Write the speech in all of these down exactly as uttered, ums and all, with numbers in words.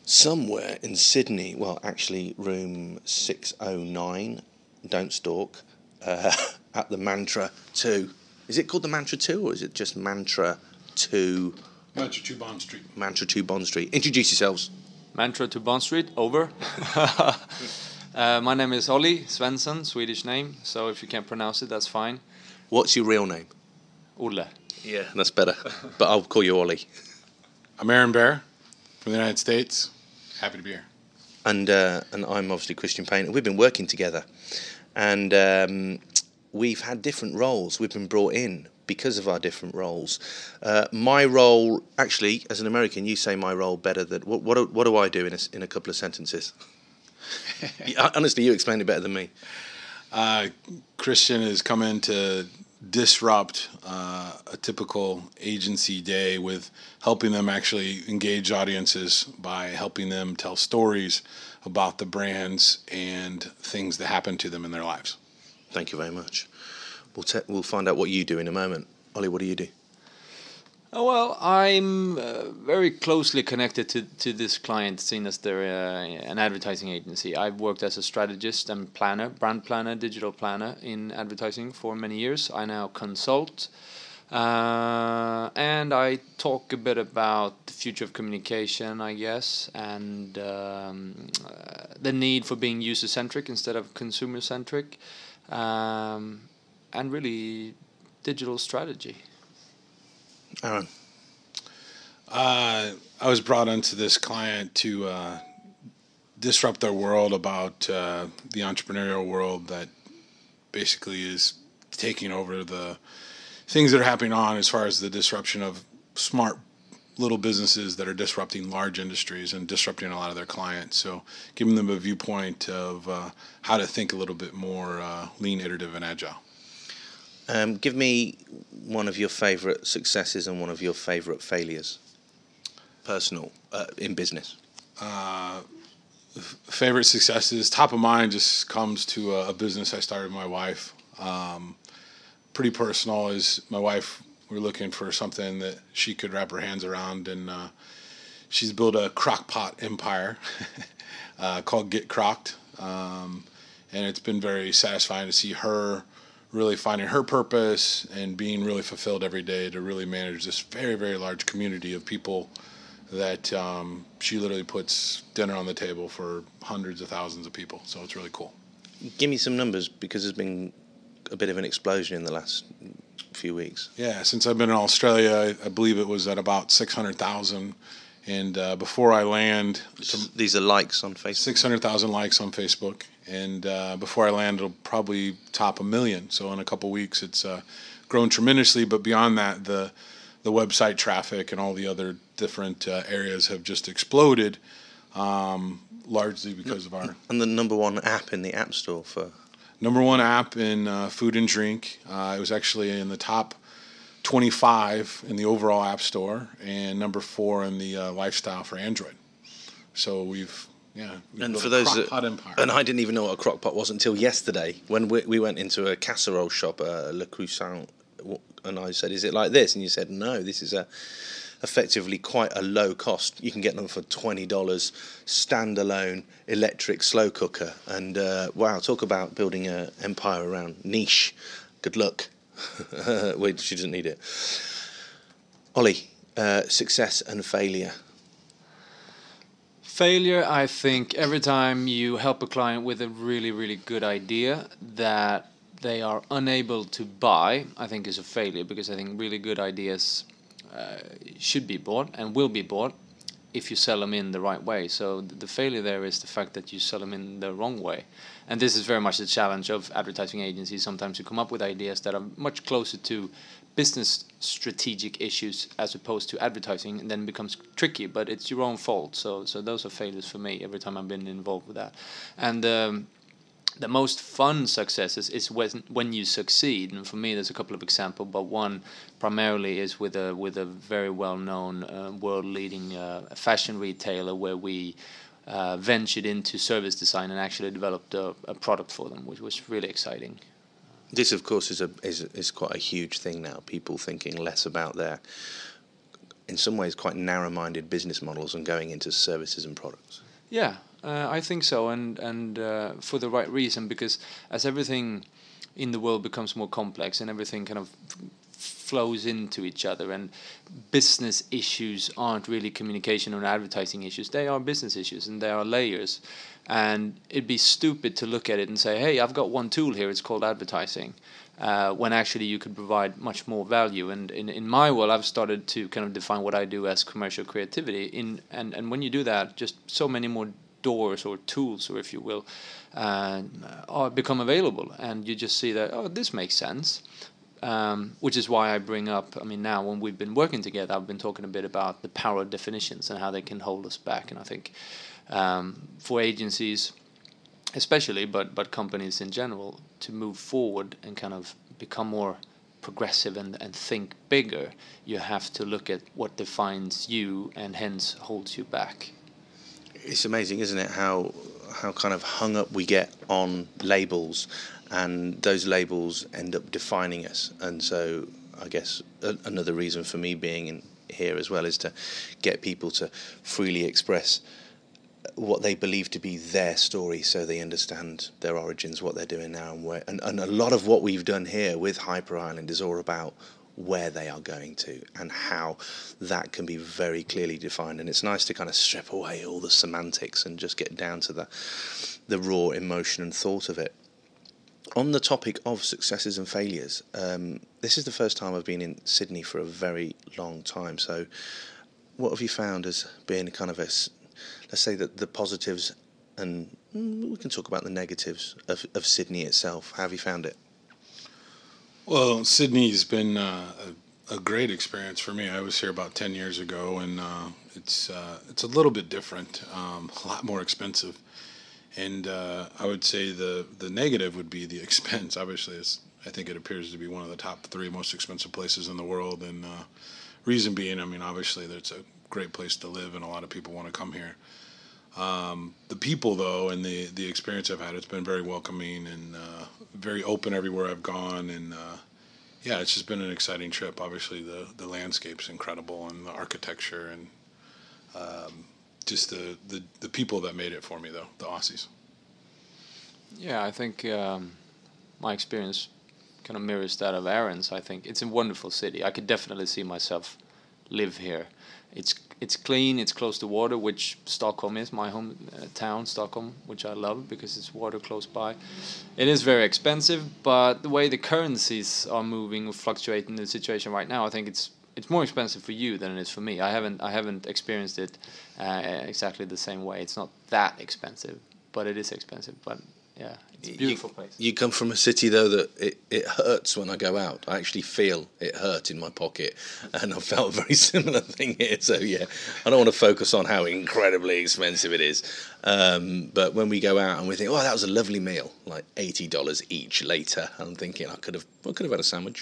somewhere in Sydney, well, actually room six oh nine, don't stalk, uh, at the Mantra two. Is it called the Mantra two, or is it just Mantra two? Mantra two Bond Street. Mantra two Bond Street. Introduce yourselves. Mantra to Bond Street, over. uh, my name is Olli Svensson, Swedish name, so if you can't pronounce it, that's fine. What's your real name? Olle. Yeah, that's better, but I'll call you Olli. I'm Aaron Bear from the United States. Happy to be here. And uh, and I'm obviously Christian Payne. We've been working together, and um, we've had different roles. We've been brought in because of our different roles. Uh, my role, actually, as an American, you say my role better than what? What, do- what do I do in a, in a couple of sentences? Honestly, you explain it better than me. Uh, Christian has come in to disrupt uh, a typical agency day with helping them actually engage audiences by helping them tell stories about the brands and things that happen to them in their lives. Thank you very much. We'll te- we'll find out what you do in a moment. Ollie, what do you do? Oh, well, I'm uh, very closely connected to, to this client, seen as they're uh, an advertising agency. I've worked as a strategist and planner, brand planner, digital planner in advertising for many years. I now consult, uh, and I talk a bit about the future of communication, I guess, and um, uh, the need for being user-centric instead of consumer-centric, um, and really digital strategy. Aaron. Uh, I was brought onto this client to uh, disrupt their world about uh, the entrepreneurial world that basically is taking over the things that are happening on as far as the disruption of smart little businesses that are disrupting large industries and disrupting a lot of their clients. So giving them a viewpoint of uh, how to think a little bit more uh, lean, iterative, and agile. Um, give me one of your favourite successes and one of your favourite failures, personal, uh, in business. Uh, f- favorite successes, top of mind, just comes to a, a business I started with my wife. Um, pretty personal. Is my wife, we were looking for something that she could wrap her hands around, and uh, she's built a crock pot empire uh, called Get Crocked. Um, and it's been very satisfying to see her really finding her purpose and being really fulfilled every day to really manage this very, very large community of people that um, she literally puts dinner on the table for hundreds of thousands of people. So it's really cool. Give me some numbers, because there's been a bit of an explosion in the last few weeks. Yeah, since I've been in Australia, I, I believe it was at about six hundred thousand. And uh, before I land... To, These are likes on Facebook. six hundred thousand likes on Facebook. And uh, before I land, it'll probably top a million. So in a couple weeks, it's uh, grown tremendously. But beyond that, the the website traffic and all the other different uh, areas have just exploded, um, largely because of our... And the number one app in the App Store for... Number one app in uh, food and drink. Uh, it was actually in the top twenty-five in the overall App Store, and number four in the uh, lifestyle for Android. So we've... Yeah, and for those that, and I didn't even know what a crock pot was until yesterday when we, we went into a casserole shop, uh, Le Croissant, and I said, "Is it like this?" And you said, "No, this is a effectively quite a low cost. You can get them for twenty dollars, standalone electric slow cooker." And uh, wow, talk about building an empire around niche. Good luck. Wait, she doesn't need it. Ollie, uh, success and failure. Failure, I think, every time you help a client with a really, really good idea that they are unable to buy, I think is a failure, because I think really good ideas uh, should be bought and will be bought if you sell them in the right way. So the failure there is the fact that you sell them in the wrong way. And this is very much the challenge of advertising agencies. Sometimes you come up with ideas that are much closer to business strategic issues as opposed to advertising, and then it becomes tricky, but it's your own fault. So so those are failures for me every time I've been involved with that. And um, the most fun successes is when when you succeed. And for me, there's a couple of examples, but one primarily is with a with a very well-known uh, world-leading uh, fashion retailer, where we uh, ventured into service design and actually developed a, a product for them, which was really exciting. This, of course, is a is is quite a huge thing now. People thinking less about their in some ways, quite narrow-minded business models and going into services and products. Yeah, uh, I think so, and and uh, for the right reason, because as everything in the world becomes more complex and everything kind of flows into each other, and business issues aren't really communication or advertising issues, they are business issues, and they are layers. And it'd be stupid to look at it and say, hey, I've got one tool here, it's called advertising, uh, when actually you could provide much more value. And in, in my world, I've started to kind of define what I do as commercial creativity. In and, and when you do that, just so many more doors or tools, or if you will, uh, are become available. And you just see that, oh, this makes sense. Um, which is why I bring up, I mean, now when we've been working together, I've been talking a bit about the power of definitions and how they can hold us back. And I think um, for agencies especially, but, but companies in general, to move forward and kind of become more progressive and, and think bigger, you have to look at what defines you and hence holds you back. It's amazing, isn't it, how how kind of hung up we get on labels, and those labels end up defining us. And so I guess a, another reason for me being in here as well is to get people to freely express what they believe to be their story, so they understand their origins, what they're doing now, and where. And, and a lot of what we've done here with Hyper Island is all about where they are going to and how that can be very clearly defined. And it's nice to kind of strip away all the semantics and just get down to the the raw emotion and thought of it. On the topic of successes and failures, um, this is the first time I've been in Sydney for a very long time. So what have you found as being kind of a, let's say that the positives, and we can talk about the negatives of, of Sydney itself. How have you found it? Well, Sydney's been uh, a, a great experience for me. I was here about ten years ago, and uh, it's uh, it's a little bit different, um, a lot more expensive. And uh, I would say the, the negative would be the expense. Obviously, it's, I think it appears to be one of the top three most expensive places in the world. And uh, reason being, I mean, obviously, it's a great place to live, and a lot of people want to come here. Um, the people, though, and the, the experience I've had, it's been very welcoming and uh, very open everywhere I've gone. And, uh, yeah, it's just been an exciting trip. Obviously, the, the landscape's incredible, and the architecture, and um, just the, the, the people that made it for me, though, the Aussies. Yeah, I think um, my experience kind of mirrors that of Aaron's. I think it's a wonderful city. I could definitely see myself live here. It's it's clean, it's close to water, which Stockholm is, my home uh, town, Stockholm, which I love because it's water close by. It is very expensive, but the way the currencies are moving or fluctuating in the situation right now, I think it's it's more expensive for you than it is for me. I haven't I haven't experienced it uh, exactly the same way. It's not that expensive, but it is expensive. But yeah, it's a beautiful you, place. You come from a city, though, that it, it hurts when I go out. I actually feel it hurt in my pocket, and I felt a very similar thing here. So, yeah, I don't want to focus on how incredibly expensive it is. Um, but when we go out and we think, oh, that was a lovely meal, like eighty dollars each later, I'm thinking I could have I could have had a sandwich.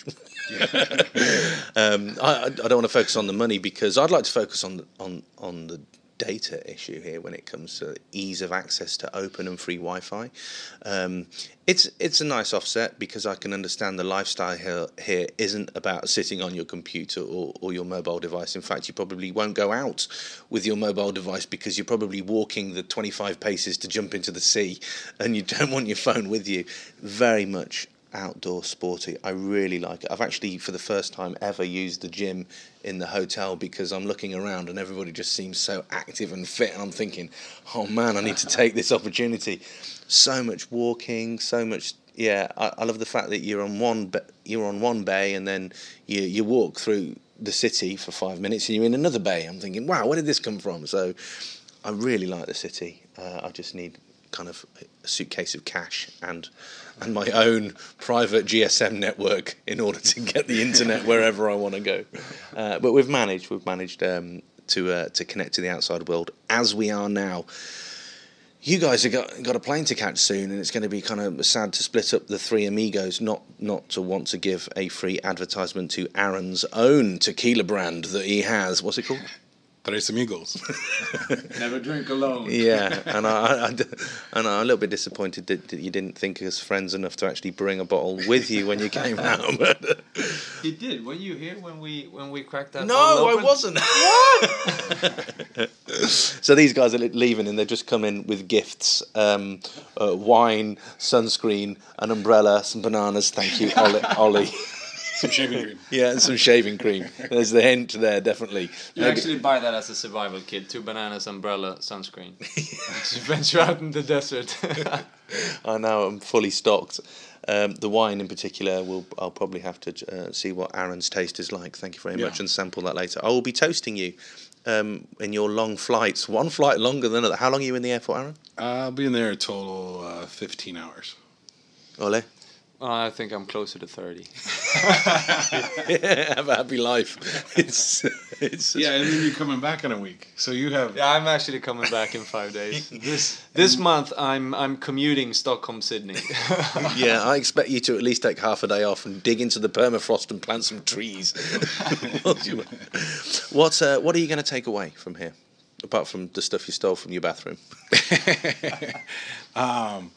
um, I, I don't want to focus on the money, because I'd like to focus on the, on, on the data issue here when it comes to ease of access to open and free Wi-Fi. Um, it's it's a nice offset, because I can understand the lifestyle here, here isn't about sitting on your computer or, or your mobile device. In fact, you probably won't go out with your mobile device because you're probably walking the twenty-five paces to jump into the sea, and you don't want your phone with you. Very much outdoor sporty. I really like it. I've actually, for the first time ever, used the gym in the hotel, because I'm looking around and everybody just seems so active and fit, and I'm thinking, oh man, I need to take this opportunity. So much walking, so much. Yeah, I, I love the fact that you're on one you're on one bay, and then you you walk through the city for five minutes and you're in another bay. I'm thinking, wow, where did this come from? So I really like the city. Uh, I just need kind of a suitcase of cash and and my own private G S M network in order to get the internet wherever I want to go. Uh, but we've managed, we've managed um, to uh, to connect to the outside world as we are now. You guys have got got a plane to catch soon, and it's going to be kind of sad to split up the three amigos. Not not to want to give a free advertisement to Aaron's own tequila brand that he has. What's it called? Tres amigos. Never drink alone. Yeah, and I, I, and I'm a little bit disappointed that, that you didn't think us friends enough to actually bring a bottle with you when you came home. You did. Were you here when we when we cracked that? No, bottle I open? wasn't. What? So these guys are leaving, and they've just come in with gifts: um, uh, wine, sunscreen, an umbrella, some bananas. Thank you, Ollie. Ollie. Some shaving cream. Yeah, and some shaving cream. There's the hint there, definitely. You Maybe- actually buy that as a survival kit: two bananas, umbrella, sunscreen. Just venture out in the desert. I know, I'm fully stocked. Um, the wine in particular, will I'll probably have to uh, see what Aaron's taste is like. Thank you very Yeah. much, and sample that later. I will be toasting you um, in your long flights. One flight longer than another. How long are you in the air for, Aaron? I'll be in there a total uh, fifteen hours. Ole? I think I'm closer to thirty. Yeah, have a happy life. It's, it's Yeah, and then you're coming back in a week, so you have. Yeah, I'm actually coming back in five days. This this month, I'm I'm commuting Stockholm Sydney. Yeah, I expect you to at least take half a day off and dig into the permafrost and plant some trees. What uh, What are you going to take away from here, apart from the stuff you stole from your bathroom? um,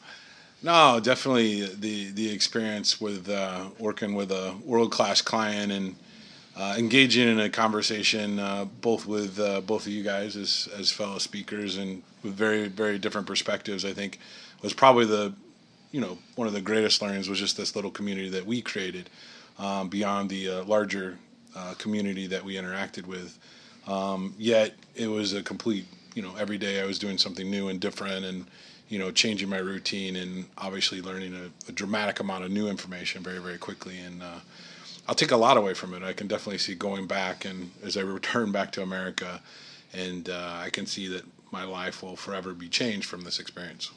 no, definitely the the experience with uh, working with a world class client and uh, engaging in a conversation, uh, both with uh, both of you guys as as fellow speakers and with very very different perspectives. I think was probably the you know one of the greatest learnings was just this little community that we created um, beyond the uh, larger uh, community that we interacted with. Um, yet it was a complete you know every day I was doing something new and different and. You know, changing my routine and obviously learning a, a dramatic amount of new information very, very quickly. And uh, I'll take a lot away from it. I can definitely see going back and as I return back to America, and uh, I can see that my life will forever be changed from this experience.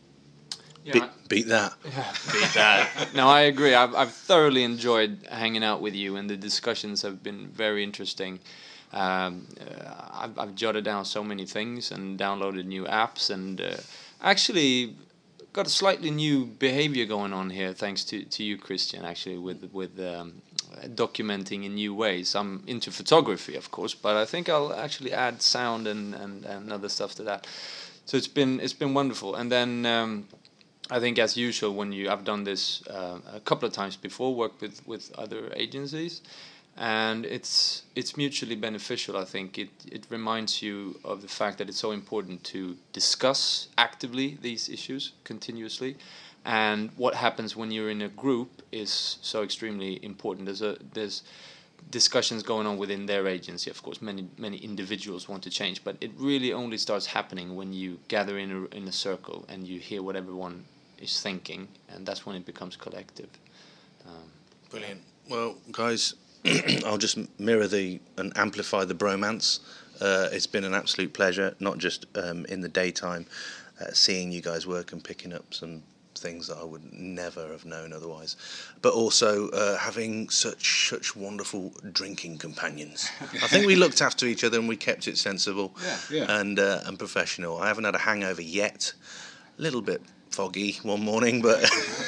Yeah, Beat, beat that. Yeah, beat that. No, I agree. I've I've thoroughly enjoyed hanging out with you, and the discussions have been very interesting. Um, uh, I've, I've jotted down so many things and downloaded new apps, and uh, actually got a slightly new behavior going on here, thanks to, to you, Christian. Actually, with with um, documenting in new ways. I'm into photography, of course, but I think I'll actually add sound and, and, and other stuff to that. So it's been it's been wonderful, and then. Um, I think, as usual, when you I've done this uh, a couple of times before, worked with, with other agencies, and it's it's mutually beneficial. I think it it reminds you of the fact that it's so important to discuss actively these issues continuously, and what happens when you're in a group is so extremely important. There's a there's discussions going on within their agency. Of course, many many individuals want to change, but it really only starts happening when you gather in a in a circle and you hear what everyone is thinking, and that's when it becomes collective. Um, Brilliant. Well, guys, I'll just mirror the and amplify the bromance. Uh, it's been an absolute pleasure, not just um, in the daytime, uh, seeing you guys work and picking up some things that I would never have known otherwise, but also uh, having such such wonderful drinking companions. I think we looked after each other and we kept it sensible Yeah, yeah. and uh, and professional. I haven't had a hangover yet. A little bit foggy one morning, but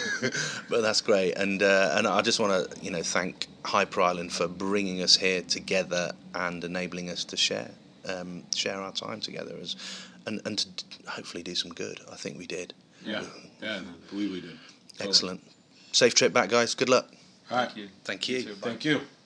but that's great. And uh, and I just want to you know thank Hyper Island for bringing us here together and enabling us to share um, share our time together as and and to hopefully do some good. I think we did. Yeah, yeah, I believe we did. Excellent. Safe trip back, guys. Good luck. All right. Thank you. Thank you. You too. Bye. Thank you.